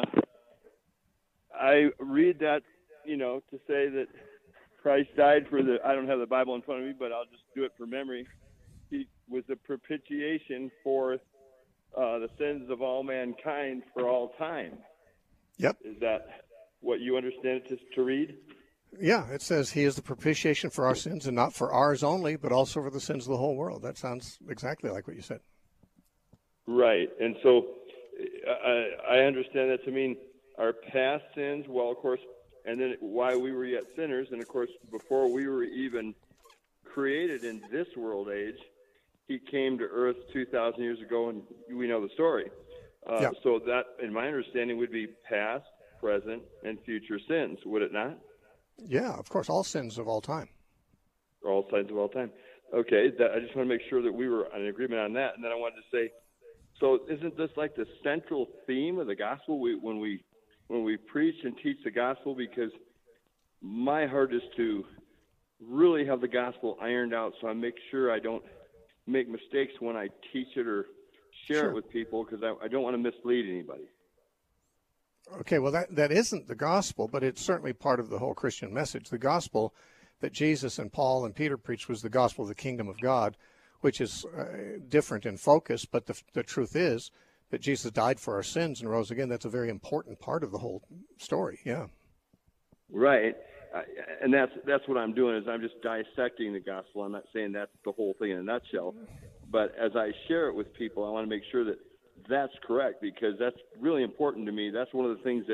I read that, you know, to say that Christ died for the, I don't have the Bible in front of me, but I'll just do it for memory. He was a propitiation for uh, the sins of all mankind for all time. Yep. Is that what you understand it to, to read? Yeah, it says he is the propitiation for our sins, and not for ours only, but also for the sins of the whole world. That sounds exactly like what you said. Right. And so I, I understand that to mean our past sins, well, of course, and then why we were yet sinners, and of course, before we were even created in this world age, he came to earth two thousand years ago, and we know the story. Uh, Yeah. So that, in my understanding, would be past, present, and future sins, would it not? Yeah, of course, all sins of all time. All sins of all time. Okay, that, I just want to make sure that we were in agreement on that. And then I wanted to say, so isn't this like the central theme of the gospel we, when we when we preach and teach the gospel? Because my heart is to really have the gospel ironed out, so I make sure I don't make mistakes when I teach it or share Sure. it with people, because I, I don't want to mislead anybody. Okay, well, that, that isn't the gospel, but it's certainly part of the whole Christian message. The gospel that Jesus and Paul and Peter preached was the gospel of the kingdom of God, which is uh, different in focus, but the, the truth is that Jesus died for our sins and rose again. That's a very important part of the whole story, yeah. Right. I, and that's that's what I'm doing, is I'm just dissecting the gospel. I'm not saying that's the whole thing in a nutshell. But as I share it with people, I want to make sure that that's correct, because that's really important to me. That's one of the things that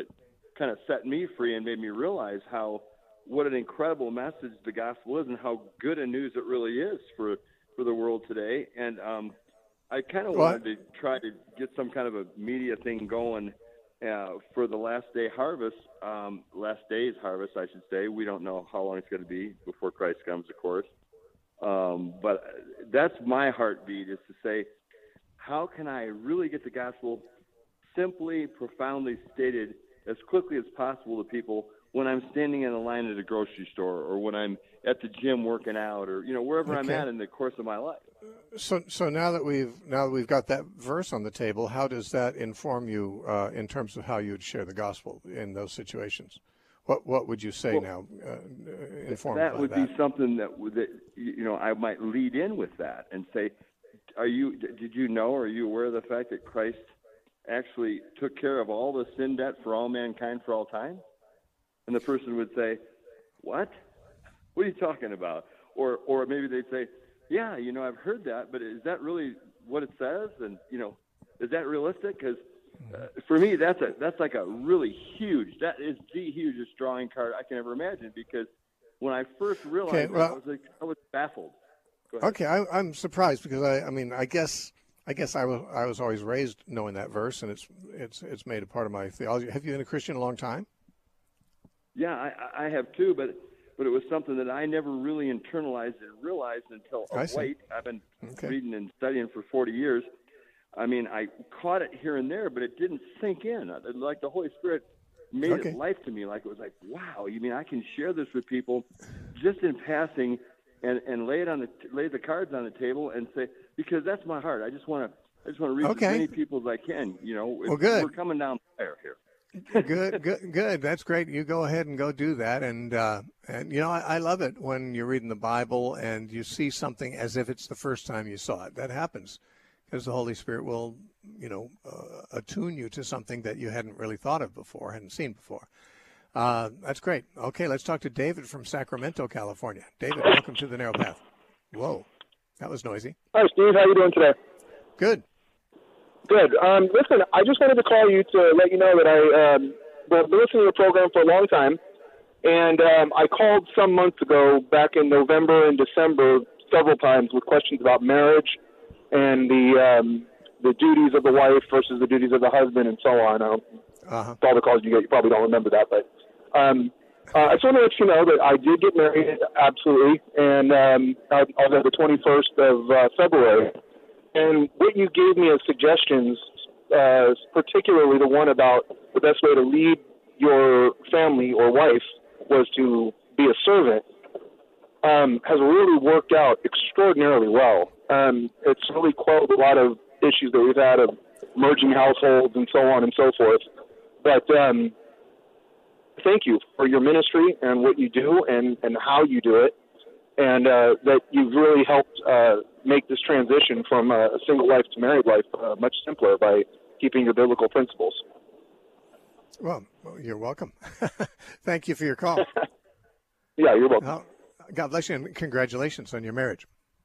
kind of set me free and made me realize how what an incredible message the gospel is and how good a news it really is for for the world today. And um, I kind of wanted to try to get some kind of a media thing going uh, for the last day harvest, um, last day's harvest, I should say. We don't know how long it's going to be before Christ comes, of course. Um, but that's my heartbeat, is to say, how can I really get the gospel simply, profoundly stated as quickly as possible to people when I'm standing in a line at a grocery store, or when I'm at the gym working out, or, you know, wherever okay. I'm at in the course of my life. So, so now that we've now that we've got that verse on the table, how does that inform you uh, in terms of how you would share the gospel in those situations? What what would you say well, now? Uh, informed that by would that? be something that would, that, you know, I might lead in with that and say, "Are you? Did you know? Or are you aware of the fact that Christ actually took care of all the sin debt for all mankind for all time?" And the person would say, "What? What are you talking about?" Or or maybe they'd say, "Yeah, you know, I've heard that, but is that really what it says? And, you know, is that realistic?" Because uh, for me, that's a that's like a really huge, that is the hugest drawing card I can ever imagine. Because when I first realized okay, well, that, I was like, I was baffled. Okay, I, I'm surprised because I, I mean, I guess I guess I was I was always raised knowing that verse, and it's it's it's made a part of my theology. Have you been a Christian a long time? Yeah, I, I have too, but but it was something that I never really internalized and realized until of late. I've been okay. reading and studying for forty years. I mean, I caught it here and there, but it didn't sink in. Like the Holy Spirit made okay. it life to me. Like it was like, wow, you mean I can share this with people just in passing, and, and lay it on the lay the cards on the table and say, because that's my heart. I just want to I just want to reach okay. as many people as I can. You know, well, good. We're coming down the fire here. good, good, good. That's great. You go ahead and go do that. And, uh, and you know, I, I love it when you're reading the Bible and you see something as if it's the first time you saw it. That happens because the Holy Spirit will, you know, uh, attune you to something that you hadn't really thought of before, hadn't seen before. Uh, that's great. Okay, let's talk to David from Sacramento, California. David, welcome to the Narrow Path. Whoa, that was noisy. Hi, Steve. How you doing today? Good. Good. Um, listen, I just wanted to call you to let you know that I um, been listening to your program for a long time, and um, I called some months ago, back in November and December, several times with questions about marriage and the um, the duties of the wife versus the duties of the husband, and so on. Um, uh-huh. All the calls you get, you probably don't remember that, but um, uh, I just want to let you know that I did get married, absolutely, and um, on the twenty-first of uh, February. And what you gave me as suggestions, uh, particularly the one about the best way to lead your family or wife was to be a servant, um, has really worked out extraordinarily well. Um, it's really quelled a lot of issues that we've had of merging households and so on and so forth. But um, thank you for your ministry and what you do and, and how you do it, and uh, that you've really helped uh, make this transition from a single life to married life uh, much simpler by keeping your biblical principles. Well, you're welcome. Thank you for your call. Yeah, you're welcome. Well, God bless you, and congratulations on your marriage.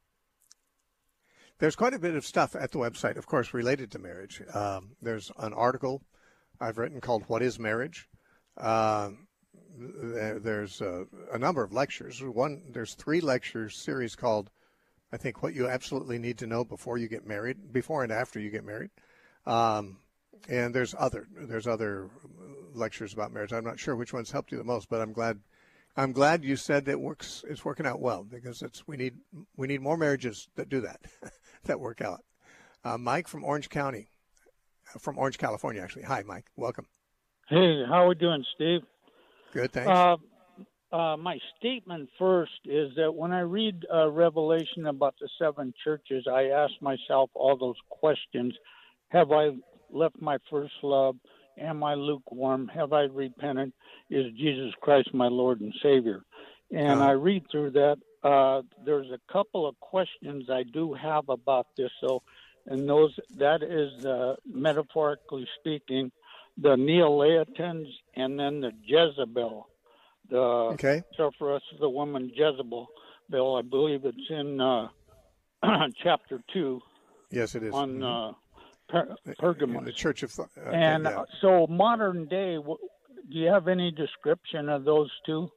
There's quite a bit of stuff at the website, of course, related to marriage. Um, there's an article I've written called What is Marriage? Uh, there's uh, a number of lectures. One, there's three lecture series called, I think, What You Absolutely Need to Know Before You Get Married, Before and After You Get Married. Um, and there's other there's other lectures about marriage. I'm not sure which ones helped you the most, but I'm glad I'm glad you said it works. It's working out well, because it's we need we need more marriages that do that, that work out. Uh, Mike from Orange County, from Orange, California, actually. Hi, Mike. Welcome. Hey, how are we doing, Steve? Good, thanks. Uh, uh, my statement first is that when I read uh, Revelation about the seven churches, I ask myself all those questions. Have I left my first love? Am I lukewarm? Have I repented? Is Jesus Christ my Lord and Savior? And uh-huh. I read through that. Uh, there's a couple of questions I do have about this. So, and those, that is, uh, metaphorically speaking, the Neolaitans and then the Jezebel. The okay. So for us, the woman Jezebel, Bill, I believe it's in uh, chapter two. Yes, it is. On uh, per- Pergamos. In the Church of... Uh, and yeah. uh, so modern day, do you have any description of those two?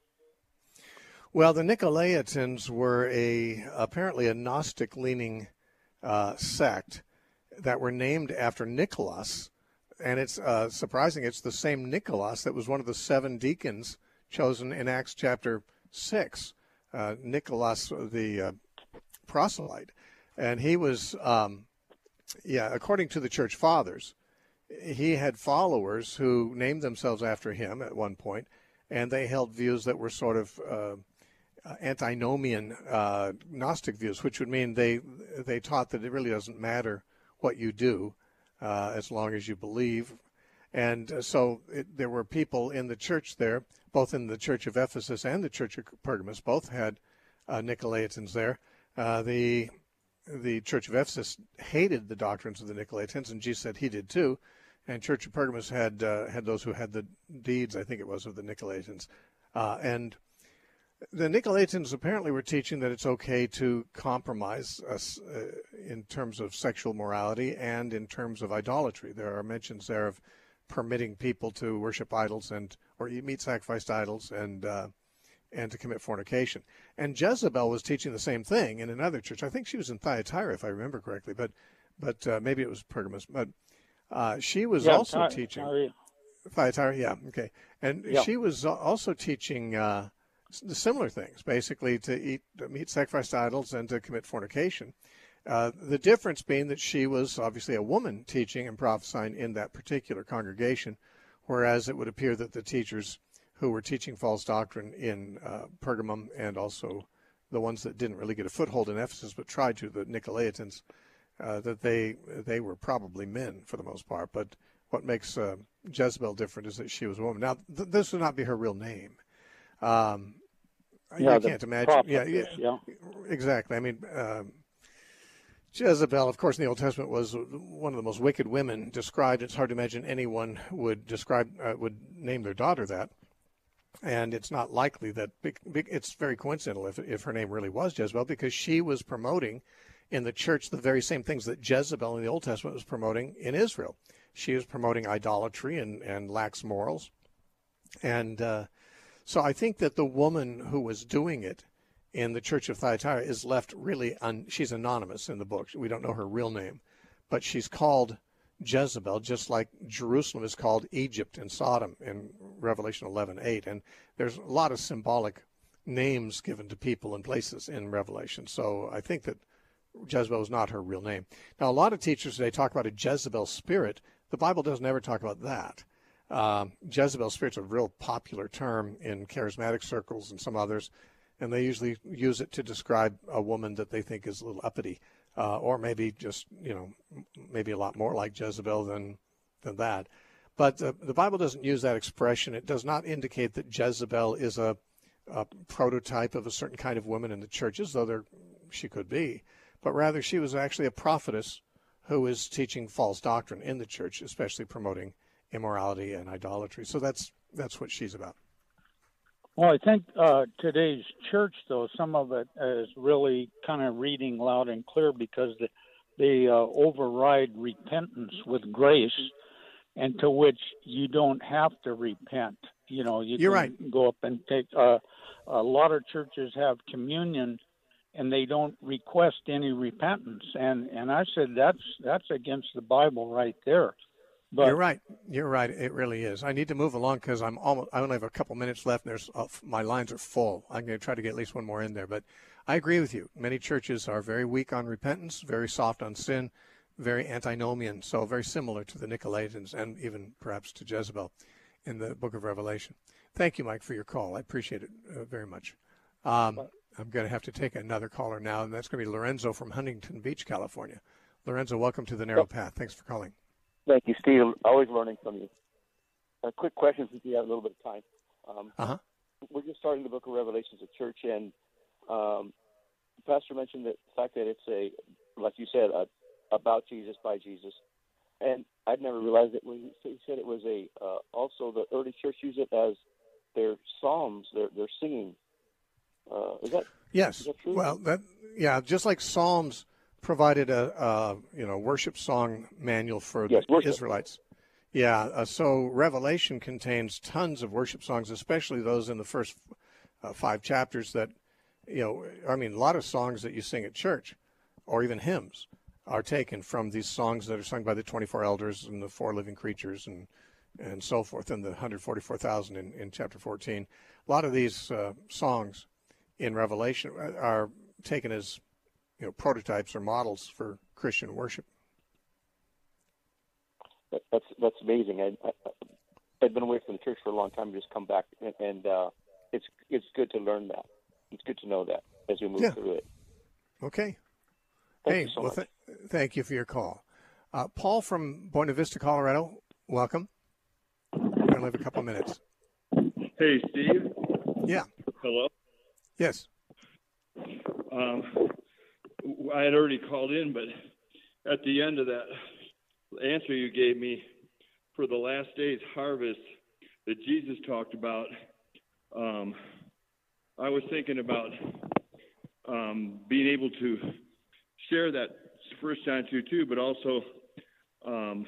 Well, the Nicolaitans were a apparently a Gnostic-leaning uh, sect that were named after Nicholas, and it's uh, surprising. It's the same Nicholas that was one of the seven deacons chosen in Acts chapter six. Uh, Nicholas, the uh, proselyte, and he was, um, yeah, according to the church fathers, he had followers who named themselves after him at one point, and they held views that were sort of uh, antinomian uh, Gnostic views, which would mean they they taught that it really doesn't matter what you do uh, as long as you believe. And uh, so it, there were people in the church there, both in the Church of Ephesus and the Church of Pergamos, both had uh, Nicolaitans there. Uh, the the Church of Ephesus hated the doctrines of the Nicolaitans, and Jesus said he did too. And Church of Pergamos had uh, had those who had the deeds, I think it was, of the Nicolaitans. Uh, and the Nicolaitans apparently were teaching that it's okay to compromise us uh, in terms of sexual morality and in terms of idolatry. There are mentions there of permitting people to worship idols and or eat meat sacrificed idols and uh, and to commit fornication. And Jezebel was teaching the same thing in another church. I think she was in Thyatira, if I remember correctly, but but uh, maybe it was Pergamos. But uh, she was yeah, also Thy- teaching Thyatira. Thyatira, yeah, okay. And yeah. she was also teaching uh, similar things, basically to eat meat sacrificed idols and to commit fornication. Uh, the difference being that she was obviously a woman teaching and prophesying in that particular congregation, whereas it would appear that the teachers who were teaching false doctrine in uh, Pergamum and also the ones that didn't really get a foothold in Ephesus but tried to, the Nicolaitans, uh, that they they were probably men for the most part. But what makes uh, Jezebel different is that she was a woman. Now, th- this would not be her real name. Um, yeah, you can't imagine. Yeah, yeah, yeah, exactly. I mean, um, Jezebel, of course, in the Old Testament was one of the most wicked women described. It's hard to imagine anyone would describe uh, would name their daughter that. And it's not likely that it's very coincidental if if her name really was Jezebel, because she was promoting in the church the very same things that Jezebel in the Old Testament was promoting in Israel. She was promoting idolatry and, and lax morals. And uh, so I think that the woman who was doing it in the church of Thyatira is left really, un, she's anonymous in the book. We don't know her real name, but she's called Jezebel, just like Jerusalem is called Egypt and Sodom in Revelation eleven eight. And there's a lot of symbolic names given to people and places in Revelation. So I think that Jezebel is not her real name. Now, a lot of teachers today talk about a Jezebel spirit. The Bible doesn't ever talk about that. Um, Jezebel spirit's a real popular term in charismatic circles and some others, and they usually use it to describe a woman that they think is a little uppity. Uh, or maybe just, you know, maybe a lot more like Jezebel than than that. But uh, the Bible doesn't use that expression. It does not indicate that Jezebel is a, a prototype of a certain kind of woman in the churches, though there she could be. But rather, she was actually a prophetess who is teaching false doctrine in the church, especially promoting immorality and idolatry. So that's that's what she's about. Well, I think uh, today's church, though, some of it is really kind of reading loud and clear because they, they uh, override repentance with grace, and to which you don't have to repent. You know, you You're can right. go up and take. Uh, a lot of churches have communion, and they don't request any repentance. And and I said that's that's against the Bible right there. But You're right. You're right. It really is. I need to move along because I'm almost. I only have a couple minutes left. And there's uh, my lines are full. I'm going to try to get at least one more in there. But I agree with you. Many churches are very weak on repentance, very soft on sin, very antinomian. So very similar to the Nicolaitans and even perhaps to Jezebel in the Book of Revelation. Thank you, Mike, for your call. I appreciate it uh, very much. Um, I'm going to have to take another caller now, and that's going to be Lorenzo from Huntington Beach, California. Lorenzo, welcome to the Narrow Path. Thanks for calling. Thank you, Steve. Always learning from you. A quick question since we have a little bit of time. Um, uh-huh. We're just starting the book of Revelations at church, and um, the pastor mentioned that the fact that it's a, like you said, a, about Jesus, by Jesus. And I'd never realized it when he said it was a, uh, also the early church used it as their psalms, their, their singing. Uh, is that, yes. Is that true? Well, that, yeah, just like Psalms provided a, a you know worship song manual for yes, the worship. Israelites. Yeah, uh, so Revelation contains tons of worship songs, especially those in the first uh, five chapters that, you know, I mean, a lot of songs that you sing at church or even hymns are taken from these songs that are sung by the twenty-four elders and the four living creatures and, and so forth, and the one hundred forty-four thousand in, in chapter fourteen. A lot of these uh, songs in Revelation are taken as, you know, prototypes or models for Christian worship. That's that's amazing. I, I, I've been away from the church for a long time. Just come back, and, and uh, it's it's good to learn that. It's good to know that as we move yeah. through it. Okay. Thank hey, you so well, much. Th- thank you for your call. Uh, Paul from Buena Vista, Colorado, welcome. We only have a couple minutes. Hey, Steve. Yeah. Hello. Yes. Um, I had already called in, but at the end of that answer you gave me for the last day's harvest that Jesus talked about, um, I was thinking about um, being able to share that First John two two, but also, um,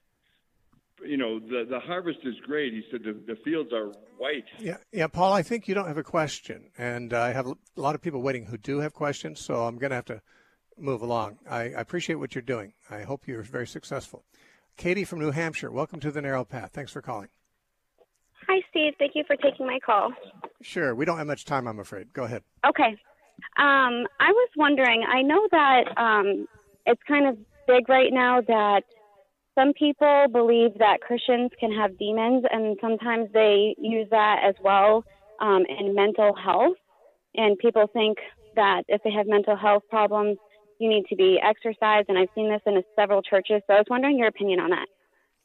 you know, the the harvest is great. He said the, the fields are white. Yeah, yeah, Paul, I think you don't have a question, and I have a lot of people waiting who do have questions, so I'm going to have to move along. I, I appreciate what you're doing. I hope you're very successful. Katie from New Hampshire, welcome to the Narrow Path. Thanks for calling. Hi, Steve. Thank you for taking my call. Sure. We don't have much time, I'm afraid. Go ahead. Okay. Um, I was wondering, I know that um, it's kind of big right now that some people believe that Christians can have demons, and sometimes they use that as well um, in mental health. And people think that if they have mental health problems, you need to be exercised, and I've seen this in several churches. So I was wondering your opinion on that.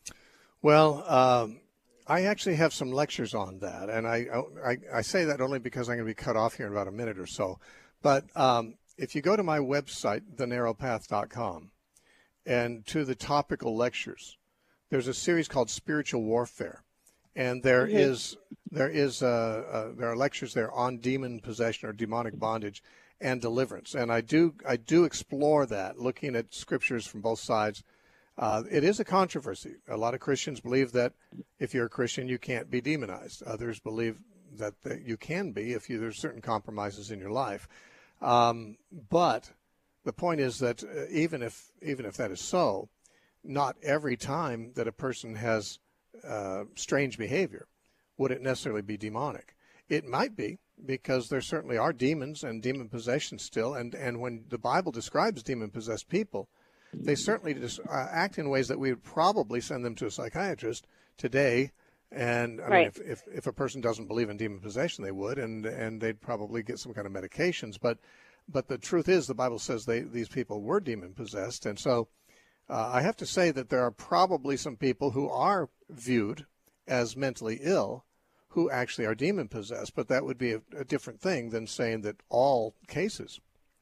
Well, um, I actually have some lectures on that, and I, I, I say that only because I'm going to be cut off here in about a minute or so. But um, if you go to my website, the narrow path dot com, and to the topical lectures, there's a series called Spiritual Warfare, and there mm-hmm. is there is uh, uh, there are lectures there on demon possession or demonic bondage and deliverance, and I do I do explore that, looking at scriptures from both sides. Uh, it is a controversy. A lot of Christians believe that if you're a Christian, you can't be demonized. Others believe that, that you can be if you, there's certain compromises in your life. Um, but the point is that uh, even if even if that is so, not every time that a person has uh, strange behavior would it necessarily be demonic. It might be, because there certainly are demons and demon possession still. And, and when the Bible describes demon-possessed people, they certainly just, uh, act in ways that we would probably send them to a psychiatrist today. And I right. mean, if, if, if a person doesn't believe in demon possession, they would, and, and they'd probably get some kind of medications. But but the truth is, the Bible says they these people were demon-possessed. And so uh, I have to say that there are probably some people who are viewed as mentally ill who actually are demon-possessed, but that would be a, a different thing than saying that all cases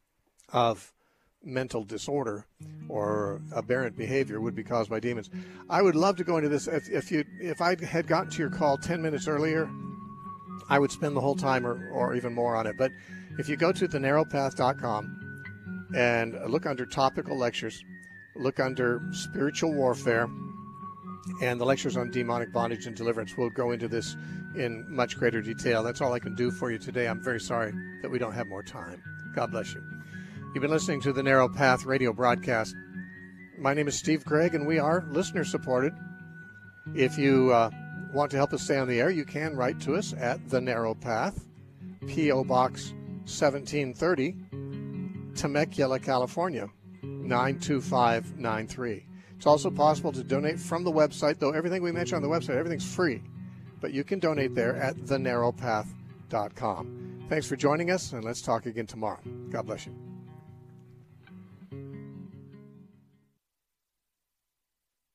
of mental disorder or aberrant behavior would be caused by demons. I would love to go into this. If, if you, if I had gotten to your call ten minutes earlier, I would spend the whole time or, or even more on it. But if you go to the narrow path dot com and look under topical lectures, look under spiritual warfare, and the lectures on demonic bondage and deliverance will go into this in much greater detail. That's all I can do for you today. I'm very sorry that we don't have more time. God bless you. You've been listening to the Narrow Path radio broadcast. My name is Steve Gregg, and we are listener-supported. If you uh, want to help us stay on the air, you can write to us at The Narrow Path, P O. Box seventeen thirty, Temecula, California, nine two five nine three. It's also possible to donate from the website, though everything we mention on the website, everything's free. But you can donate there at the narrow path dot com. Thanks for joining us, and let's talk again tomorrow. God bless you.